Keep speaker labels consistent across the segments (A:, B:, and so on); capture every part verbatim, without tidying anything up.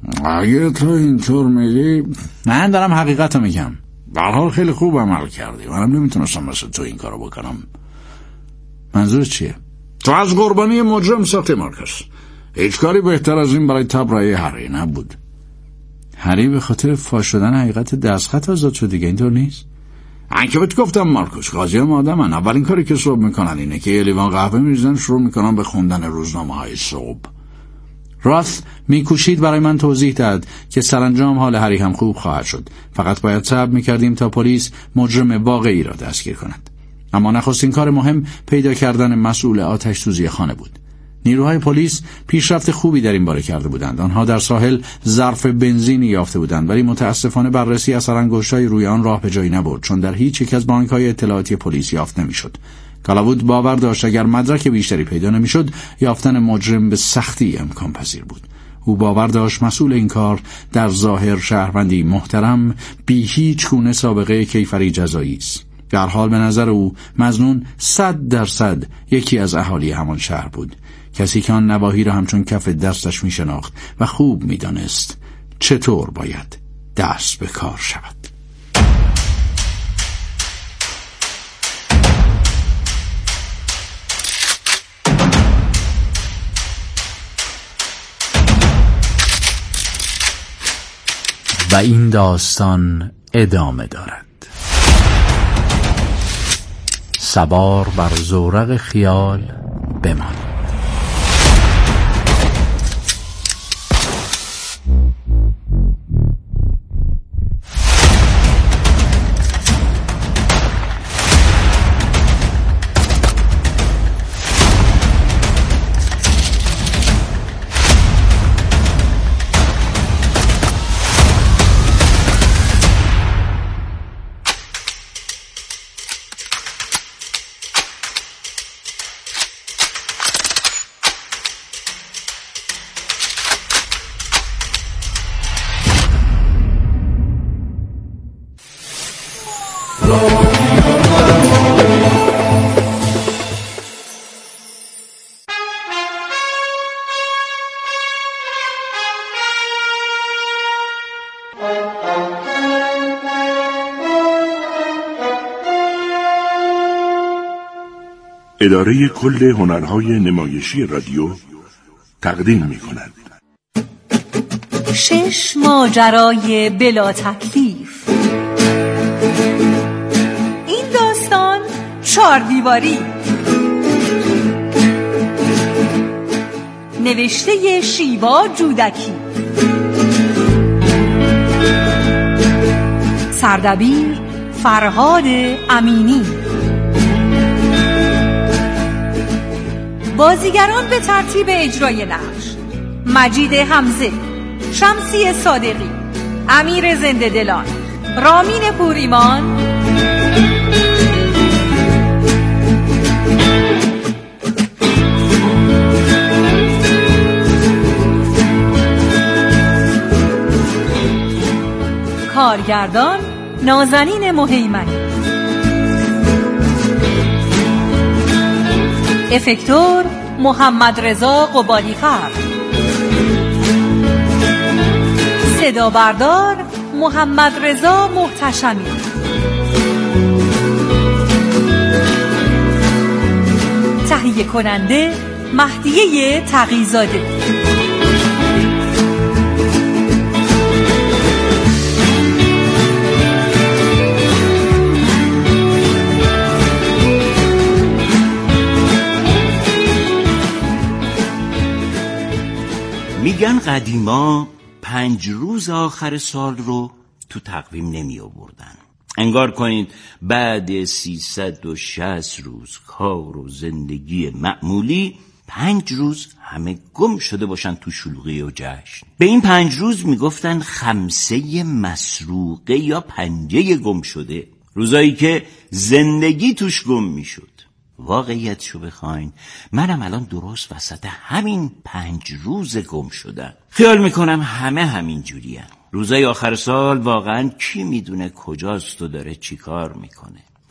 A: اگه تو اینطور میگی، من دارم حقیقت رو میگم. به هر حال خیلی خوب عمل کردی، منم نمیتونستم مثل تو این کارو بکنم. منظور چیه؟ تو از قربانی مجرم ساختی مارکوس. هیچ کاری بهتر از این برای تبرئه هری نبود. هری به خاطر فاش شدن حقیقت دستخط آزاد شد دیگه، اینطور نیست؟ من که بهت گفتم مارکوس، قاضی هم آدمن. اولین کاری که صبح میکنن اینه که یه لیوان قهوه میریزن، شروع میکنن به خوندن روزنامه های صبح. راث میکوشید برای من توضیح داد که سرانجام حال هری هم خوب خواهد شد، فقط باید صبر میکردیم تا پلیس مجرم واقعی را دستگیر کند. اما نخستین کار مهم پیدا کردن مسئول آتش سوزی خانه بود. نیروهای پلیس پیشرفت خوبی در این باره کرده بودند. آنها در ساحل ظرف بنزینی یافته بودند، ولی متاسفانه بررسی اثر انگشت‌های روی آن راه به جایی نبرد، چون در هیچ یک از بانک‌های اطلاعاتی پلیس یافت نمی‌شد. کالاوود باور داشت اگر مدرک بیشتری پیدا نمی‌شد، یافتن مجرم به سختی امکان پذیر بود. او باور داشت مسئول این کار در ظاهر شهروندی محترم بی هیچ گونه سابقه کیفری جزایی است. در حال به نظر او مظنون صد درصد یکی از اهالی همان شهر بود، کسی که آن نواحی را همچون کف دستش می شناخت و خوب می دانست چطور باید دست به کار شود. و این داستان ادامه دارد. سوار بر زورق خیال بمان.
B: اداره کل هنرهای نمایشی رادیو تقدیم می کند
C: شش ماجرای بلا تکلیف. این داستان چهار دیواری. نوشته شیوا جودکی. سردبیر فرهاد امینی. بازیگران به ترتیب اجرای نقش: مجید حمزه، شمسی صادقی، امیر زنده دلان، رامین پوریمان، کارگردان نازنین مهیمنی، افکتور محمد رضا قبالی‌فر، صدا بردار محمد رضا محتشمی، تهیه کننده مهدیه تقی‌زاده.
D: میگن قدیما پنج روز آخر سال رو تو تقویم نمی آوردن. انگار کنید بعد سیصد و شصت روز کار و زندگی معمولی، پنج روز همه گم شده باشن تو شلوغی و جشن. به این پنج روز میگفتن خمسه مسروقه یا پنجه گم شده، روزایی که زندگی توش گم میشد. واقعیتشو بخواین، منم الان درست وسط همین پنج روز گم شدم. خیال میکنم همه همین جوریم. روزای آخر سال واقعا کی میدونه کجاست و داره چی کار میکنه.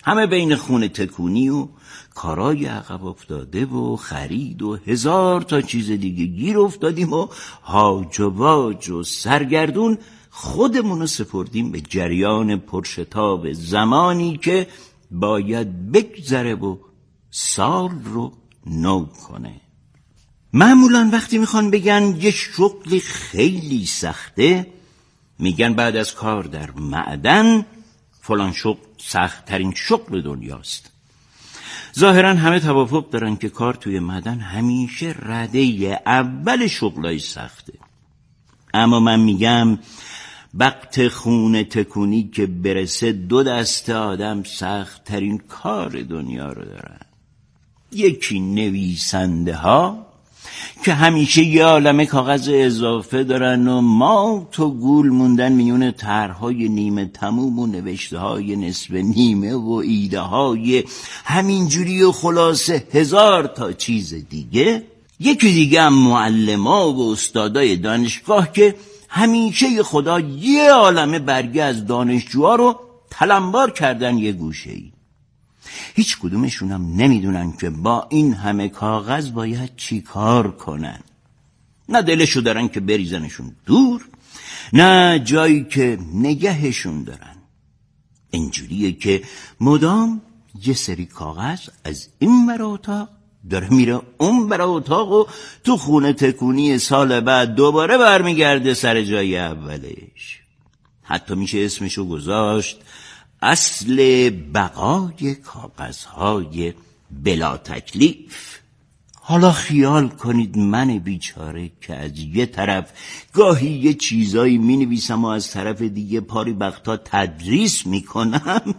D: همه بین خونه تکونی و کارای عقب افتاده و خرید و هزار تا چیز دیگه گیر افتادیم و هاج و واج و سرگردون خودمونو سپردیم به جریان پرشتاب زمانی که باید بگذره و سال رو نو کنه. معمولا وقتی میخوان بگن یه شغلی خیلی سخته، میگن بعد از کار در معدن فلان شغل سخت ترین شغل دنیاست. ظاهرا همه توافق دارن که کار توی معدن همیشه رده اول شغلای سخته. اما من میگم وقت خونه تکونی که برسه دو دسته آدم سخت ترین کار دنیا رو دارن. یکی نویسنده ها که همیشه یه عالمه کاغذ اضافه دارن و ما تو گول موندن میون طرح‌های نیمه تموم و نوشته‌های نصف نیمه و ایده‌های همینجوری و خلاصه هزار تا چیز دیگه. یکی دیگه هم معلم‌ها و استادای دانشگاه که همیشه خدا یه عالمه برگه از دانشجوها رو تلمبار کردن یه گوشه‌ای. هیچ کدومشون هم نمیدونن که با این همه کاغذ باید چی کار کنن. نه دلشو دارن که بریزنشون دور، نه جایی که نگهشون دارن. اینجوریه که مدام یه سری کاغذ از این ور اتاق داره میره اون ور اتاق و تو خونه تکونی سال بعد دوباره برمیگرده سر جای اولش. حتی میشه اسمشو گذاشت اصل بقای کاغذهای بلا تکلیف. حالا خیال کنید من بیچاره که از یه طرف گاهی یه چیزایی می نویسم و از طرف دیگه پاری وقتا تدریس می کنم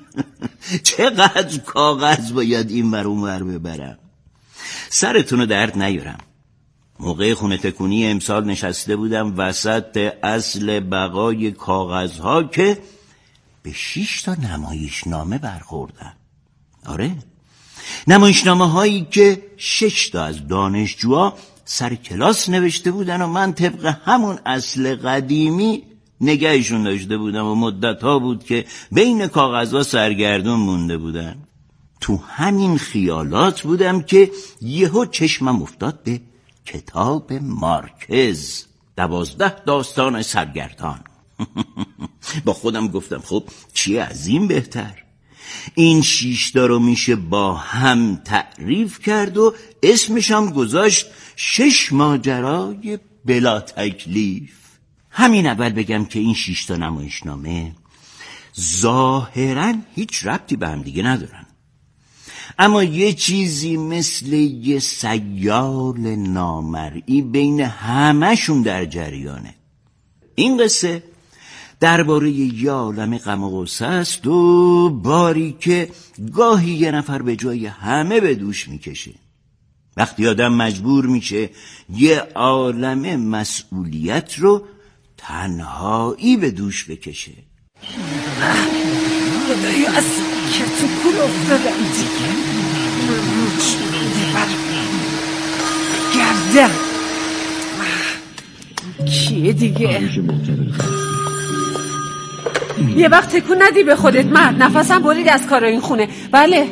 D: چقدر کاغذ باید این ور اون ور ببرم. سرتونو درد نیارم. موقع خونه تکونی امسال نشسته بودم وسط اصل بقای کاغذها که به شش تا نمایشنامه برخوردم. آره، نمایشنامه هایی که شش تا از دانشجوها سر کلاس نوشته بودن و من طبق همون اصل قدیمی نگهشون داشته بودم و مدت ها بود که بین کاغذها سرگردون مونده بودن. تو همین خیالات بودم که یهو چشمم افتاد به کتاب مارکز، دوازده داستان سرگردان. با خودم گفتم خب چیه از این بهتر؟ این شیشتا رو میشه با هم تعریف کرد و اسمش هم گذاشت شش ماجرای بلا تکلیف. همین اول بگم که این شیشتا نمایشنامه ظاهراً هیچ ربطی به هم دیگه ندارن، اما یه چیزی مثل یه سیال نامرئی بین همه‌شون در جریانه. این قصه درباره یه عالم غم و غصه است و باری که گاهی یه نفر به جای همه به دوش میکشه. وقتی آدم مجبور میشه یه عالم مسئولیت رو تنهایی به دوش بکشه.
E: خدایا از که تو کل افتادم دیگه بر گردم. کیه دیگه؟ یه وقت تکون ندی به خودت مرد. نفسم برید از کار این خونه. بله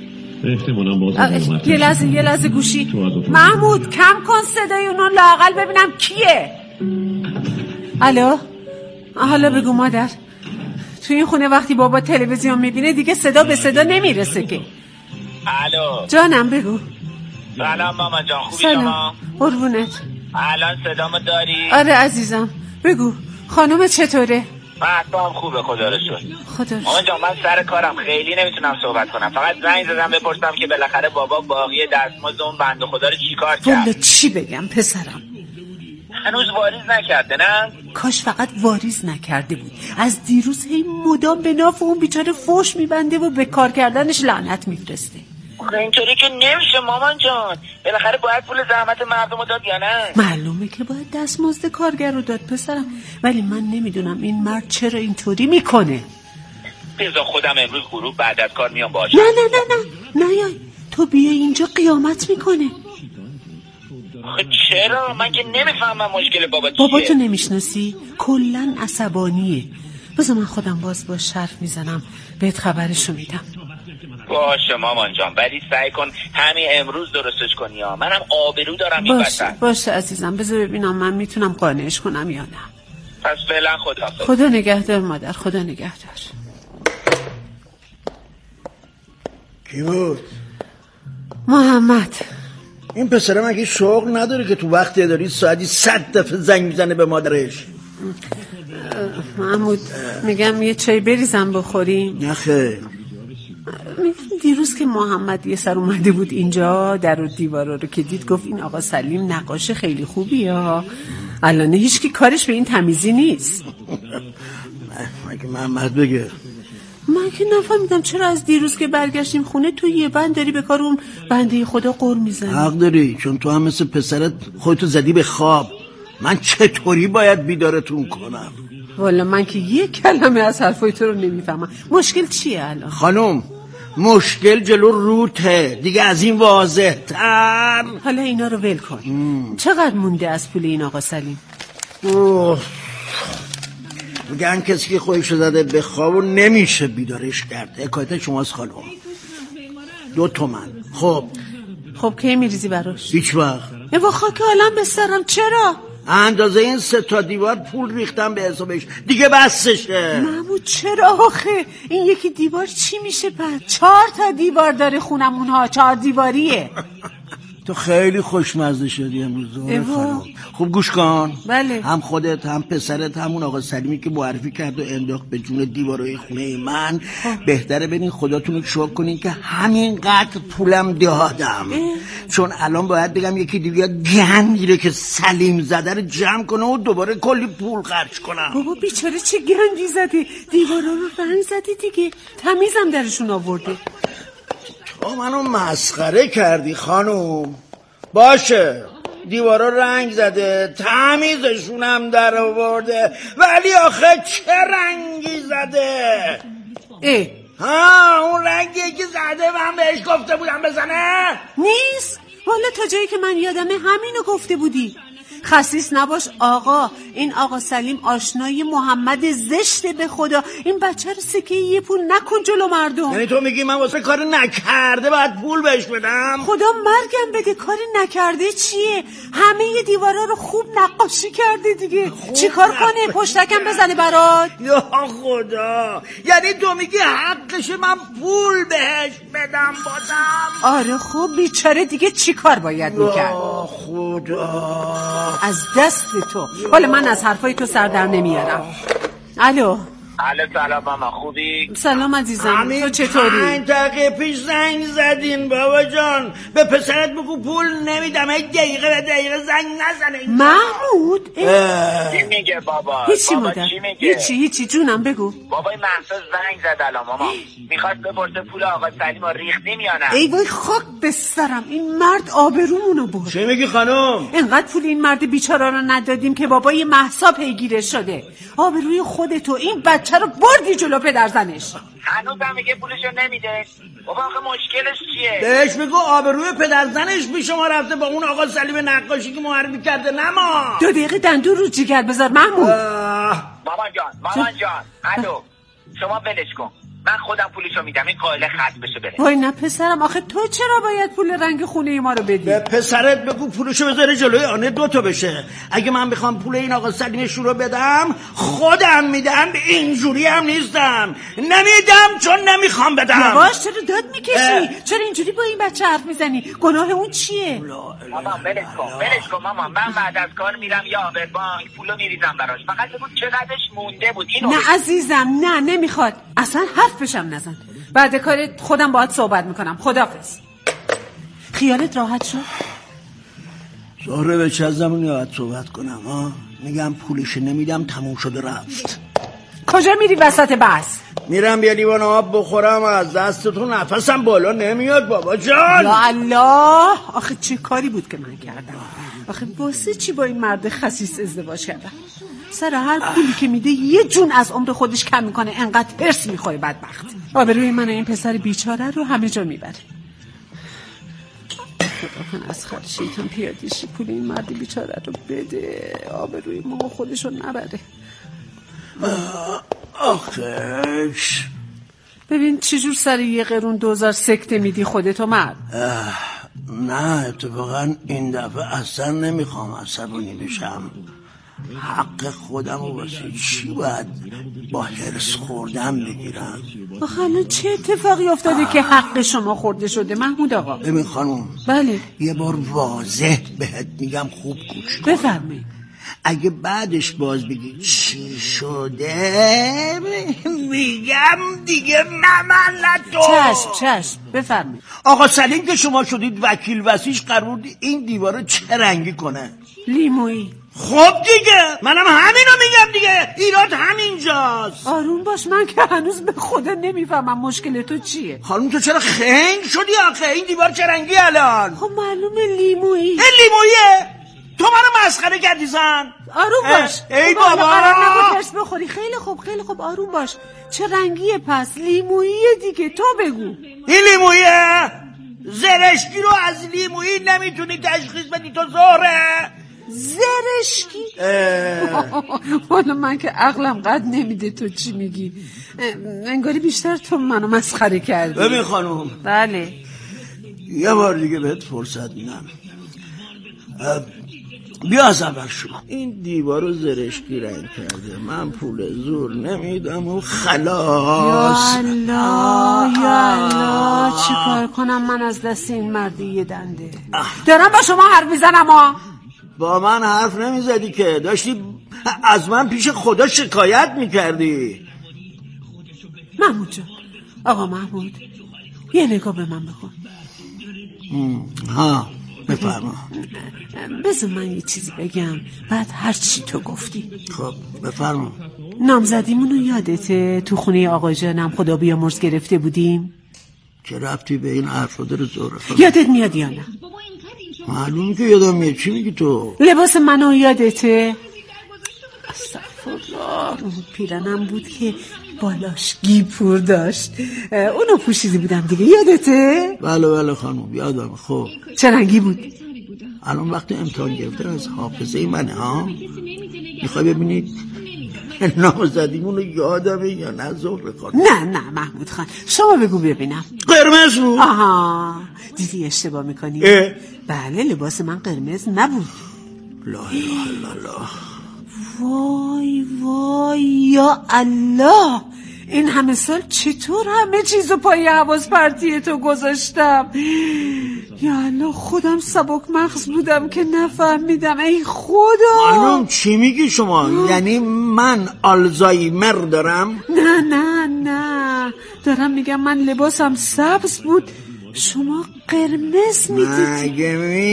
E: یه لحظه یه لحظه گوشی. محمود کم کن صدای اونو لااقل ببینم کیه. الو حالا بگو مادر، تو این خونه وقتی بابا تلویزیون میبینه دیگه صدا به صدا نمیرسه که.
F: الو
E: جانم بگو.
F: سلام مامان جان، خوبی
E: سلام.
F: شما؟
E: قربونت.
F: الان صدامو داری؟
E: آره عزیزم بگو خانومت چطوره؟
F: من هم خوبه خدا رو شکر.
E: خدا رو
F: مامان جان من سر کارم خیلی نمیتونم صحبت کنم، فقط زنگ زدم بپرسم که بالاخره بابا باقی دستمزد اون بنده خدا رو چیکار کرد.
E: والا چی بگم پسرم،
F: هنوز واریز نکرده نه؟
E: کاش فقط واریز نکرده بود. از دیروز هی مدام به ناف اون بیچاره فوش میبنده و به کار کردنش لعنت میفرسته.
F: اینطوری که نمیشه مامان جان، بالاخره باید پول زحمت مردم رو داد یا نه؟
E: معلومه که باید دستمزد کارگر رو داد پسرم، ولی من نمیدونم این مرد چرا اینطوری میکنه.
F: بذار خودم امروز غروب بعد از کار میام باشه.
E: نه نه نه نه نه یای. تو بیا اینجا قیامت میکنه.
F: خب چرا؟ من که نمیفهمم مشکل بابا چیه.
E: بابا تو نمیشناسی؟ کلن عصبانیه. بذار من خودم باز با حرف میزنم بهت خبرشو میدم.
F: باشه مامان جان، ولی سعی کن همین امروز درستش کنی ها. منم آبرو دارم این
E: باشه
F: وسط.
E: باشه عزیزم، بذار ببینم من میتونم قانعش کنم یا نه.
F: پس فعلا خداحافظ.
E: خدا نگهدار مادر، خدا نگهدار.
G: کی بود؟
E: محمد.
G: این پسره مگه شغل نداره که تو وقتی داری ساعتی صد دفعه زنگ میزنه به مادرش؟
E: محمود میگم یه چای بریزم بخوریم.
G: نه خیر.
E: دیروز که محمد یه سر اومده بود اینجا در و دیوارا رو که دید گفت این آقا سلیم نقاش خیلی خوبیه ها. الان هیچ کی کارش به این تمیزی نیست.
G: مگه محمد بگه؟
E: من که نفهمیدم چرا از دیروز که برگشتیم خونه تو یه بند داری به کار اون بنده خدا قر میزنی.
G: حق داری، چون تو هم مثل پسرت خودتو زدی به خواب. من چطوری باید بیدارتون کنم؟
E: والا من که یه کلمه از حرفای تو رو نمیفهمم. مشکل چیه الان؟
G: خانم مشکل جلو روته دیگه، از این واضح تر.
E: حالا اینا رو ول کن. ام. چقدر مونده از پول این آقا سلیم؟
G: اوه. میگن کسی که خودش زده به خواب و نمیشه بیدارش کرد. حکایت شماست خانم. دو تومن. خب
E: خب کی میریزی براش؟
G: هیچ وقت.
E: ای با خاک عالم بسرم. چرا؟
G: اندازه این سه تا دیوار پول ریختم به حسابش دیگه بسشه.
E: محمود چرا آخه؟ این یکی دیوار چی میشه پس؟ چهار تا دیوار داره خونمونها، چهار دیواریه.
G: تو خیلی خوشمزه شدی امروز خانم. خوب گوش کن.
E: بله.
G: هم خودت هم پسرت همون آقا سلیمی که معرفی کرد و انداخت به جون دیوارای خونه من بهتره برین خداتون رو شکر کنین که همینقدر پولم دادم. چون الان باید بگم یکی دیگه گندیره که سلیم زده رو جمع کنه و دوباره کلی پول خرج کنم.
E: بابا بیچاره چه گندی زده، دیوارا رو رنگ زده دیگه، تمیزم درشون آورده.
G: تو منو مسخره کردی خانوم. باشه دیوارا رنگ زده، تمیزشونم در آورده، ولی آخه چه رنگی زده؟
E: اه
G: ها اون رنگی که زده من بهش گفته بودم بزنه
E: نیست. والا تا جایی که من یادمه همینو گفته بودی. خسیس نباش آقا، این آقا سلیم آشنای محمد زشته به خدا. این بچه رو سکه یه پول نکن جلو مردم.
G: یعنی تو میگی من واسه کار نکرده باید پول بهش بدم؟
E: خدا مرگم بده، کاری نکرده چیه؟ همه ی دیوارا رو خوب نقاشی کرده دیگه. چی کار کنه؟ پشتکم بزنه برات؟
G: یا خدا، یعنی تو میگی حقشه من پول بهش بدم بازم؟
E: آره خب بیچاره دیگه چی کار باید میکرد؟
G: یا خدا
E: از دست تو. حالا من از حرفای تو سر در نمیارم. الو.
F: الو سلام ماما، خوبی؟
E: سلام عزیزم، تو چطوری؟
G: همین دقیقه پیش زنگ زدین بابا جان، به پسرت بگو پول نمیدم، یک دقیقه به دقیقه زنگ نزنه.
E: محمود
F: چی میگه بابا؟
E: هیچی
F: بابا
E: مادر،
F: چی میگه؟
E: هیچی هیچی جونم بگو.
F: بابای محسوس زنگ زد الان ماما، میخواست بپرسه پول آقا سلیم رو ریختیم یا نه.
E: ای وای خاک بسرم، این مرد آبرومونو برد.
G: چی میگی خانم؟
E: اینقدر پول این مرد بیچاره رو ندادیم که بابای مهسا پیگیرش شده. آبروی خودتو، این بچه رو بردی جلو پدر زنش.
F: هنوز هم میگه پولشو نمیده. بابا آخه مشکلش چیه؟
G: بهش بگو آبروی پدر زنش بی شما رفته با اون آقا سلیم نقاشی که معرفی کرده. نما
E: دو دقیقه دندون رو جیگر بذار محمود.
F: مامان جان مامان جان الو، شما ولش کن، من خودم پولشو میدم، این قائله خط بشه بره.
E: وای نه پسرم، آخه تو چرا باید پول رنگ خونه ما رو بدی؟
G: به پسرت بگو پولشو بذاره جلوی آنه دوتا بشه. اگه من بخوام پول این آقا سلیمش رو بدم خودم میدم، اینجوری هم نیستم. نمیدم چون نمیخوام بدم.
E: یواش، چرا داد میکشی؟ چرا اینجوری با این بچه حرف میزنی؟ گناه اون چیه؟
F: ماما ولش کن ولش کن ماما، من بعد از کار میرم یا آبر بانک پولو میریزم براش، فقط بگو چقدرش مونده بود. اینو
E: نه عزیزم، نه نمیخواد، اصلا حرف بشم نزن. بعد کارت خودم باهات صحبت میکنم. خداحافظ. خیالت راحت شد؟
G: زهره به چه زمانی باید صحبت کنم ها؟ میگم پولش نمیدم، تموم شده رفت.
E: کجا میری وسط بحث؟
G: میرم یه لیوان آب بخورم، از دستتون نفسم بالا نمیاد بابا جان.
E: یا الله، آخه چه کاری بود که من کردم؟ آخه واسه چی با این مرد خسیس ازدواج کردم؟ سر هر پولی که میده یه جون از عمر خودش کم میکنه، انقدر هرس میخوره بدبخت. آبروی من و این پسر بیچاره رو همه جا میبره. خدا کن از خر شیطان پیاده شی، پول این مرد بیچاره رو بده، آبروی ما خودش رو نبره.
G: آخش
E: ببین چجور سر یه قرون دوزار سکته میدی خودتو مرد.
G: نه اتفاقا این دفعه اصلا نمیخوام عصبانی بشم. حق خودم و واسه چی باید با حرص خوردم بگیرم؟
E: آخه الان چه اتفاقی افتاده آه. که حق شما خورده شده محمود آقا؟
G: ببین خانم
E: بله
G: یه بار واضح بهت میگم خوب گوش کن.
E: بفرمایید.
G: اگه بعدش باز بگی چی شده میگم دیگه مملت تو.
E: چشم چشم بفرمایید.
G: آقا سلیم که شما شدید وکیل وسیش قرار بود این دیوارو چه رنگی کنه؟
E: لیمویی.
G: خب دیگه منم همینو میگم دیگه، ایراد همینجاست.
E: آروم باش، من که هنوز به خدا نمیفهمم مشکل تو چیه.
G: خانم تو چرا خنگ شدی آخه؟ این دیوار چه رنگی الان؟
E: خب معلومه لیمویی.
G: این لیموییه؟ تو منو مسخره کردی زن.
E: آروم باش.
G: ای بابا
E: قرار نبود درس بخوری. خیلی خوب خیلی خوب آروم باش. چه رنگیه پس؟ لیموییه دیگه، تو بگو. این
G: لیموییه؟ زرشکی رو از لیمویی نمیتونی تشخیص بدی تو زهره؟
E: زرشکی؟ والا من که عقلم قد نمیده تو چی میگی. انگاری بیشتر تو منو مسخره کردی.
G: ببین خانم.
E: بله
G: یه بار دیگه بهت فرصت میدم، بیا از اول شروع. این دیوارو زرشکی رنگ کرده، من پول زور نمیدم و خلاص.
E: یا الله یا الله چی کار کنم من از دست این مردی یه دنده. دارم با شما حرف میزنم ها.
G: با من حرف نمیزدی که، داشتی از من پیش خدا شکایت میکردی.
E: محمود جان، آقا محمود یه نگاه به من بکن.
G: ها بفرما.
E: بذار من یه چیزی بگم بعد هر چی تو گفتی.
G: خب بفرما.
E: نامزدیمونو یادته تو خونه آقا جانم خدا بیامرز گرفته بودیم؟
G: چه ربطی به این حرفا داره زهره؟
E: یادت میاد یا نه؟
G: معلومه که یادم میاد. چی میگی تو؟
E: لباس منو یادته؟ استغفرالله. پیرنم بود که بالاش گیپور داشت، اونو پوشیده بودم دیگه، یادته؟
G: بله بله خانم یادم. خب
E: چه رنگی بود؟
G: الان وقت امتحان گرفته از حافظه منه ها. میخوای ببینید نامزدیمونو یادمه یا نه زهره خانم؟
E: نه نه محمود خان شما بگو ببینم.
G: قرمز بود.
E: آها دیدی اشتباه میکنی؟
G: اه؟
E: بله لباس من قرمز نبود.
G: لا اله الا الله.
E: وای وای یا الله، این همه سال چطور همه چیزو پای حواس پرتی تو گذاشتم؟ یا الله خودم سبک مغز بودم که نفهمیدم. ای خدا.
G: خانم چی میگی شما؟ آه. یعنی من آلزایمر دارم؟
E: نه نه نه دارم میگم من لباسم سبز بود شما قرمز میدیدی.
G: مگه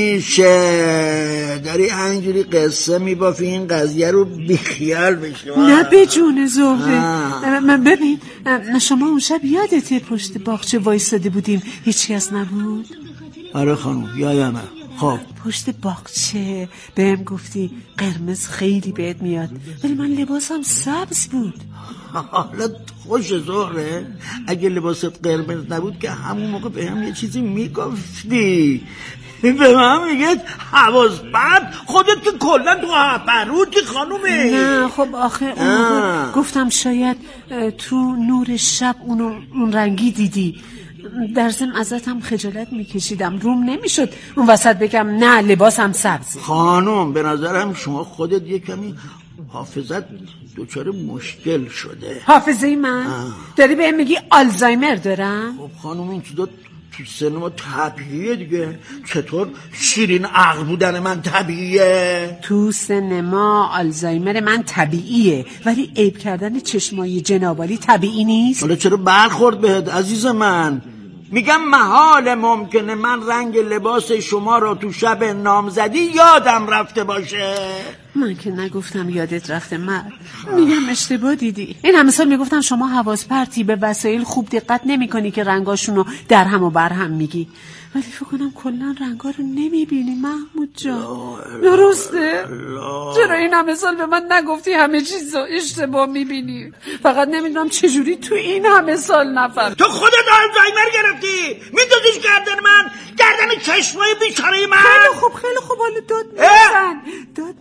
G: میشه داری همینجوری قصه میبافی این قضیه رو بیخیال بشی؟
E: نه به جون زهره. من ببین شما اون شب یادته پشت باغچه وایساده بودیم هیچ کس نبود؟
G: آره خانم یادمه. خب
E: پشت باغچه بهم گفتی قرمز خیلی بهت میاد ولی من لباسم سبز بود.
G: حالا خوش زهره اگه لباست قرمز نبود که همون موقع به هم یه چیزی میگفتی. به من میگه حواظ بد، خودت که کلن تو هپروتی خانومه.
E: نه خب آخه اون گفتم شاید تو نور شب اونو اون رنگی دیدی، در ضمن ازتم خجالت میکشیدم روم نمیشد اون وسط بگم نه لباسم سبزه.
G: خانم به نظرم شما خودت یه کمی حافظت دچار مشکل شده.
E: حافظه من؟ آه. داری بهم میگی آلزایمر دارم؟
G: خب خانم این چیزا تو سینما طبیعیه دیگه. چطور شیرین عقل بودن من طبیعیه؟
E: تو سینما آلزایمر من طبیعیه ولی عیب کردن چشمای جنابالی طبیعی نیست؟
G: حالا چرا برخورد بهت عزیز من؟ میگم محال ممکنه من رنگ لباس شما رو تو شب نامزدی یادم رفته باشه.
E: من که نگفتم یادت رفته مرد، میگم اشتباه دیدی. این همه سال میگفتم شما حواس پرتی به وسایل خوب دقت نمی کنی که رنگاشونو در هم و بر هم میگی، ولی فکر کنم کلا رنگا رو نمیبینی محمود جان. درسته؟ چرا این همه سال به من نگفتی همه چیز رو اشتباه میبینی؟ فقط نمیدونم چجوری تو این همه سال نفر
G: تو خودت آلزایمر گرفتی میدوزیش گردن من، گردن چشمای بیچاره من.
E: خیلی خوب خیلی خوب حالا داد نزن داد نزن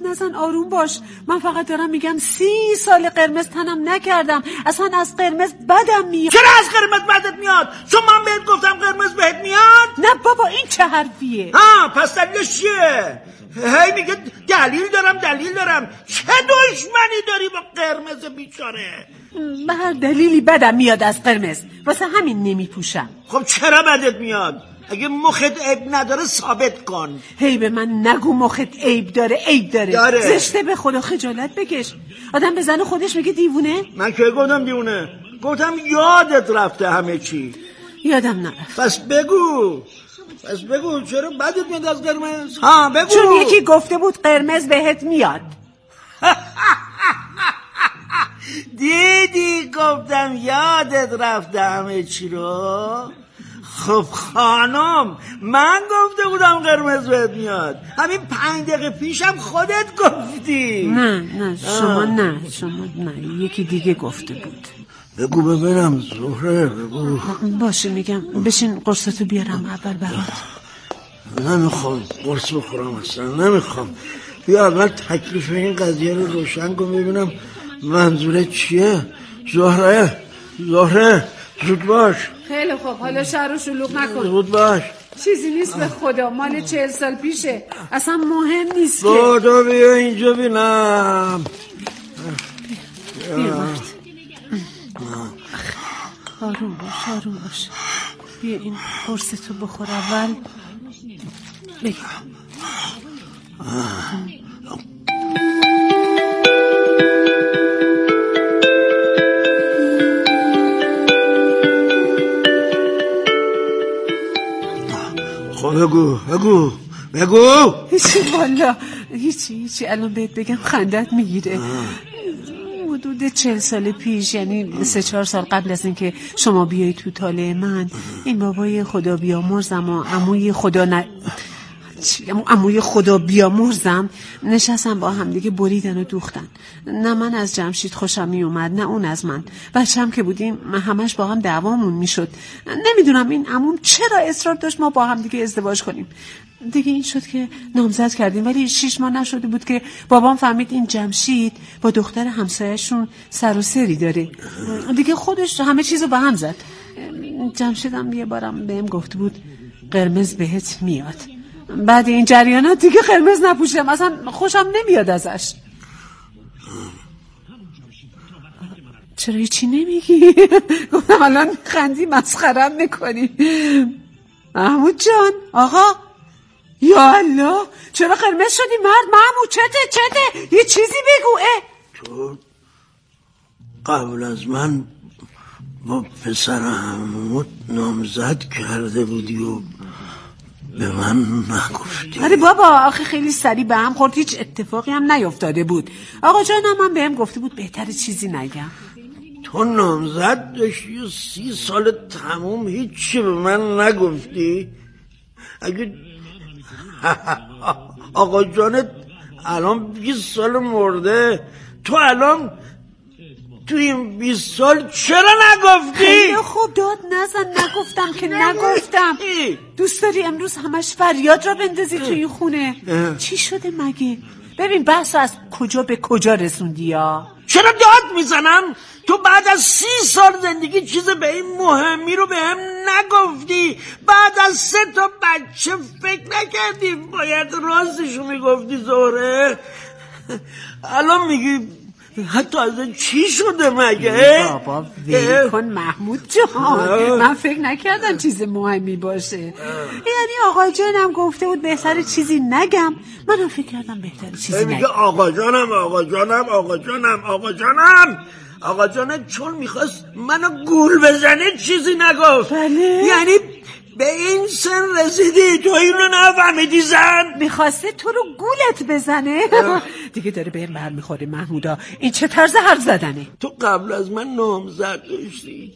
E: آروم باش. من فقط دارم میگم سی سال قرمز تنم نکردم، اصلا از قرمز بدم میاد.
G: چرا از قرمز بدت میاد؟ چون من بهت گفتم قرمز بهت میاد؟
E: نه بابا این چه حرفیه؟
G: ها پس دلیلش چیه؟ هی میگه دلیل دارم دلیل دارم. چه دشمنی داری با قرمز بیچاره؟
E: به هر دلیلی بدم میاد از قرمز، واسه همین نمیپوشم.
G: خب چرا بدت میاد؟ اگه مخت عیب نداره ثابت کن.
E: هی به من نگو مخت عیب داره. عیب داره,
G: داره.
E: زشته، به خدا خجالت بکش. آدم به زن خودش میگه دیوونه؟
G: من که گفتم دیوونه؟ گفتم یادت رفته همه چی.
E: یادم نرفت.
G: پس بگو پس بگو چرا بدت میاد از قرمز؟ ها بگو.
E: چون یکی گفته بود قرمز بهت میاد.
G: دیدی گفتم یادت رفته همه چی رو. خب خانم من گفته بودم قرمز بهت میاد، همین پنج دقیقه پیشم خودت گفتی.
E: نه نه شما آه. نه شما نه یکی دیگه گفته بود.
G: بگو ببینم زهره بگو.
E: باشه میگم، بشین قرصتو بیارم اول برات.
G: نمیخوام قرص بخورم اصلا، نمیخوام. بیا اول تکلیف این قضیه رو روشن کن ببینم منظورت چیه. زهره زهره زود باش.
E: خیلی خوب، حالا شهر رو شلوغ نکن.
G: زود باش.
E: چیزی نیست به خدا، مال چهل سال پیشه، اصلا مهم نیست که.
G: خدا بیا اینجا بینم.
E: بیا مرد. آروم باش آروم باش. بیا این قرصتو بخور اول. بگی
G: خب بگو بگو بگو.
E: هیچی والا هیچی هیچی الان بهت بگم خندت میگیره. حدود چهل سال پیش، یعنی سه چهار سال قبل از اینکه شما بیایی تو طالع من، این بابای خدا بیامرزم و عموی خدا ن... عموی خدا بیامرزم نشستم با هم دیگه بریدن و دوختن. نه من از جمشید خوشم می اومد نه اون از من. بچه‌م که بودیم همش با هم دعوامون میشد. نمیدونم این عموم چرا اصرار داشت ما با هم دیگه ازدواج کنیم. دیگه این شد که نامزد کردیم، ولی شیش ماه نشده بود که بابام فهمید این جمشید با دختر همسایه‌شون سر و سری داره. دیگه خودش همه چیزو به هم زد. جمشیدم یه بارم بهم گفته بود قرمز بهت میاد. بعد این جریانات دیگه قرمز نپوشیدم، اصلا خوشم نمیاد ازش. چرا هیچی نمیگی؟ گفتم الان خندی مسخرم میکنی. محمود جان آقا، یا الله چرا قرمز شدی مرد؟ محمود چته چته یه چیزی بگو. اه
G: تو قبل از من با پسر محمود نامزد کرده بودی و به من نگفتی.
E: آره بابا آخه خیلی سریع به هم خورد، هیچ اتفاقی هم نیفتاده بود. آقا جانم من بهم گفته بود بهتره چیزی نگم.
G: تو نامزد داشتی و سی سال تموم هیچی به من نگفتی؟ اگه آقا جانت الان بیست سال مرده، تو الان تو این بیست سال چرا نگفتی؟
E: خیلی خوب داد نزن، نگفتم که نگفتم. دوست داری امروز همش فریاد را بندازی تو این خونه؟ چی شده مگه؟ ببین بحث از کجا به کجا رسوندی یا؟
G: چرا داد میزنم؟ تو بعد از سی سال زندگی چیز به این مهمی رو به هم نگفتی. بعد از سه تا بچه فکر نکردی باید راستشو میگفتی زهره؟ الان میگی حتی از چی شده مگه؟
E: بابا ویل کن محمود جان، من فکر نکردم چیز مهمی باشه. یعنی آقا جانم گفته بود بهتره چیزی نگم، منم فکر کردم بهتره چیزی نگم.
G: آقا جانم آقا جانم آقا جانم آقا جانم آقا جانم چون میخواست منو گول بزنه چیزی نگفت.
E: بله.
G: یعنی به این سن رسیدی تو اینو نفهمیدی زن؟
E: میخواسته تو رو گولت بزنه؟ دیگه داره به این بر میخوره محمودا، این چه طرز حرف زدنه؟
G: تو قبل از من نامزد داشتی،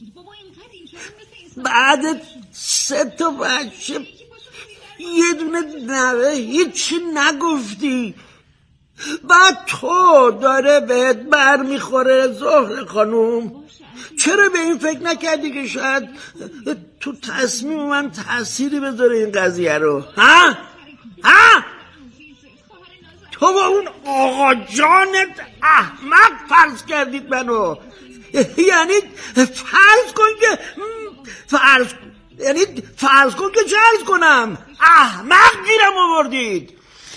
G: بعد سه تا بچه یه دونه نوه هیچی نگفتی، بعد تو داره بهت بر میخوره زهره خانوم. چرا به این فکر نکردی که شاید تو تصمیم من تأثیری بذاره این قضیه رو؟ ها؟ ها؟ تو با اون آقا جانت احمق فرض کردید منو. یعنی فرض کن که فرض یعنی فرض کن که چه عرض کنم، احمق گیرم آوردید.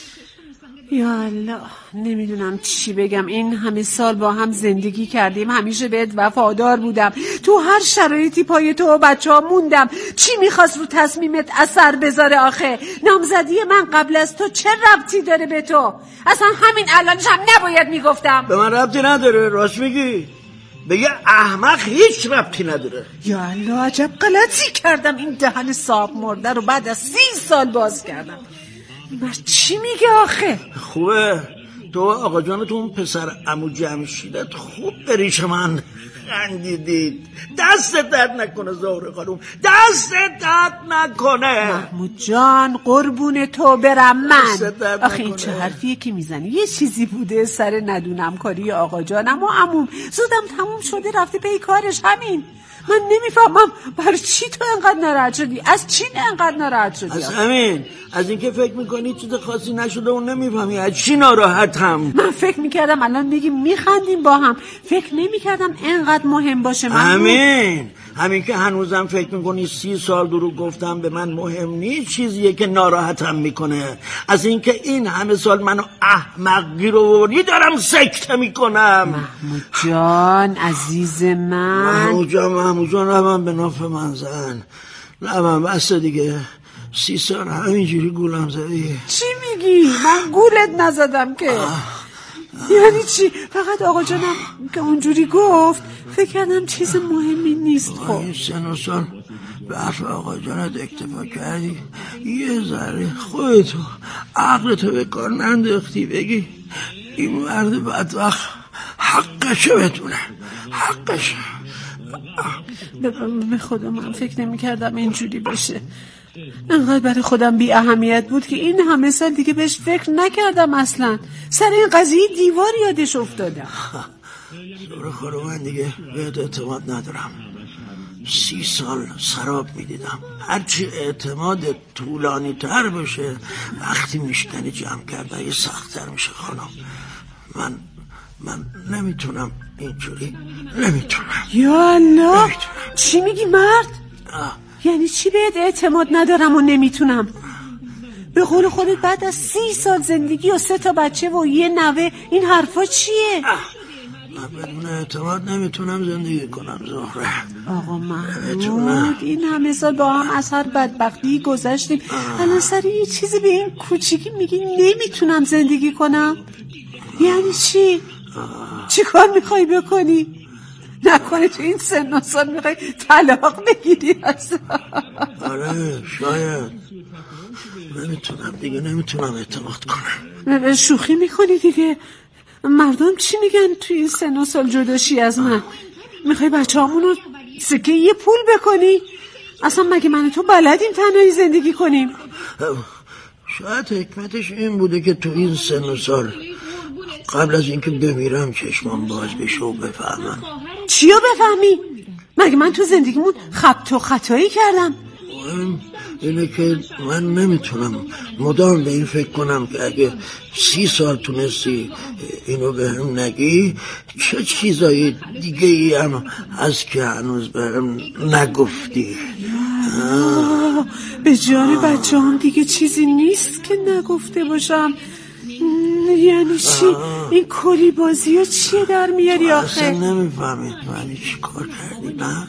E: یا الله، نمیدونم چی بگم. این همه سال با هم زندگی کردیم، همیشه بهت وفادار بودم، تو هر شرایطی پای تو و بچه ها موندم. چی میخواست رو تصمیمت اثر بذاره آخه؟ نامزدی من قبل از تو چه ربطی داره به تو؟ اصلا همین الانش هم نباید میگفتم.
G: به من ربطی نداره، راست میگی. بگه احمق هیچ ربطی نداره.
E: یا الله، عجب غلطی کردم این دهن صاحب مرده رو بعد از سی سال باز کردم. مرد چی میگه آخه؟
G: خوبه تو آقا جانتون پسر عمو جمشیدت خوب به ریش من خندیدید. دست درد نکنه زهره خانوم، دست درد نکنه.
E: محمود جان قربون تو برم من. آخه این چه حرفیه که میزنی؟ یه چیزی بوده سر ندونم کاری آقا جانم و عموم، زودم تموم شده رفته پی کارش. همین. من نمیفهمم برای چی تو انقدر ناراحت شدی؟ از چی انقدر ناراحت شدی؟
G: از همین، از اینکه فکر میکنی چیز خاصی نشده و نمیفهمی از چی ناراحتم.
E: من فکر میکردم الان میگیم میخندیم با هم، فکر نمیکردم انقدر مهم باشه. من
G: همین همین که هنوزم فکر میکنی سی سال درو گفتم به من مهم نیست، چیزیه که ناراحتم میکنه. از اینکه این همه سال منو احمق گیر آوردی دارم سکته میکنم.
E: محمود جان عزیز من،
G: محمود جان محمود جان لبم به ناف من زن، لبم بسته دیگه. سی سال همینجوری گولم زدی.
E: چی میگی؟ من گولت نزدم که. یعنی چی؟ فقط آقا جانم که اونجوری گفت فکر کردم چیز مهمی نیست. خب
G: این سن و سال به حرف آقا جانت اکتفا کردی، یه ذره خودتو عقلتو به کار ننداختی بگی این مرد بدبخت حقشه بتونه، حقشه.
E: به خدا من فکر نمی کردم اینجوری باشه. انقدر برای خودم بی اهمیت بود که این همه سال دیگه بهش فکر نکردم اصلا. سر این قضیه دیوار یادش افتادم.
G: زهره خانوم من دیگه بهت اعتماد ندارم. سی سال سراب میدیدم. هرچی اعتماد طولانی تر بشه وقتی میشکنی جمع کردن یه سخت تر میشه خانم. من من نمیتونم اینجوری، نمیتونم.
E: یا الله، چی میگی مرد؟ آه. یعنی چی بهت اعتماد ندارم و نمیتونم؟ به قول خودت بعد از سی سال زندگی و سه تا بچه و یه نوه این حرفا چیه؟
G: من بدون اعتماد نمیتونم زندگی کنم زهره.
E: آقا محمود این همه سال با هم از هر بدبختی گذشتیم، الان سر یه چیزی به این کوچیکی میگی نمیتونم زندگی کنم؟ یعنی چی؟ چی کار میخوای بکنی؟ نکنه تو این سن و سال میخوای طلاق بگیری اصلا؟
G: آره شاید. نمیتونم دیگه، نمیتونم اعتماد کنم.
E: شوخی میکنی دیگه. مردم چی میگن تو این سن و سال جداشی از من؟ میخوای بچه همونو سکه یه پول بکنی؟ اصلا مگه من تو بلدیم تنهایی زندگی کنیم؟
G: شاید حکمتش این بوده که تو این سن و سال قبل از اینکه بمیرم چشمام باز بشه و بفهمم.
E: چیو بفهمی؟ مگه من تو زندگیمون خبط و خطایی کردم؟
G: اینه که من نمیتونم مدام به این فکر کنم که اگه سی سال تونستی اینو به هم نگی چه چیزایی دیگه ای هم از که هنوز به هم نگفتی.
E: آه. به جان بچه هم دیگه چیزی نیست که نگفته باشم. یعنی چی؟ این کلی بازی ها چیه در میاری آخه؟
G: اصلا نمیفهمید ولی چی کار کردی نه؟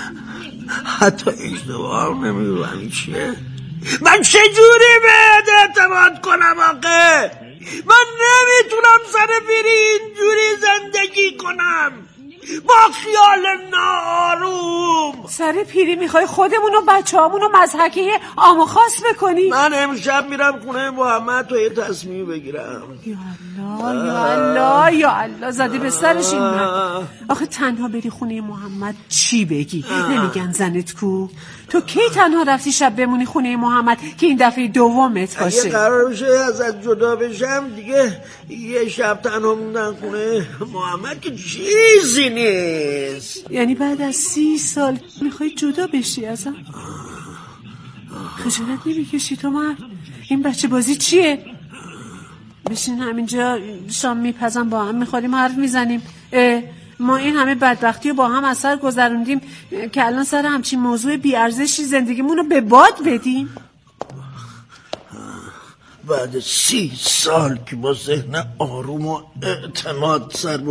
G: حتی اشتباه هم نمیفهمی چیه؟ من چجوری بهت اعتماد کنم آقه؟ من نمیتونم سر پیری اینجوری زندگی کنم با خیال ناآروم.
E: سر پیری میخوای خودمونو بچه همونو مضحکه عام و خاص بکنی؟
G: من امشب میرم خونه محمد تو یه تصمیم بگیرم.
E: یا الله یا الله یا الله، زده به سرش این من. آخه تنها بری خونه محمد چی بگی؟ نمیگن زنت کو؟ تو کی تنها رفتی شب بمونی خونه محمد که این دفعه دومت باشه؟
G: اگه قرار بشه ازت جدا بشم دیگه یه شب تنها موندن خونه محمد که چیزی نیست.
E: یعنی بعد از سی سال میخوای جدا بشی ازم؟ خجالت نمیکشی تو مرد؟ این بچه بازی چیه؟ بشین همینجا شام میپزم با هم میخوریم حرف میزنیم. ما این همه بدبختی رو با هم از سر گذروندیم که الان سر همچین موضوع بیارزشی زندگیمون رو به باد بدیم.
G: بعد سی سال که با ذهن آروم و اعتماد سر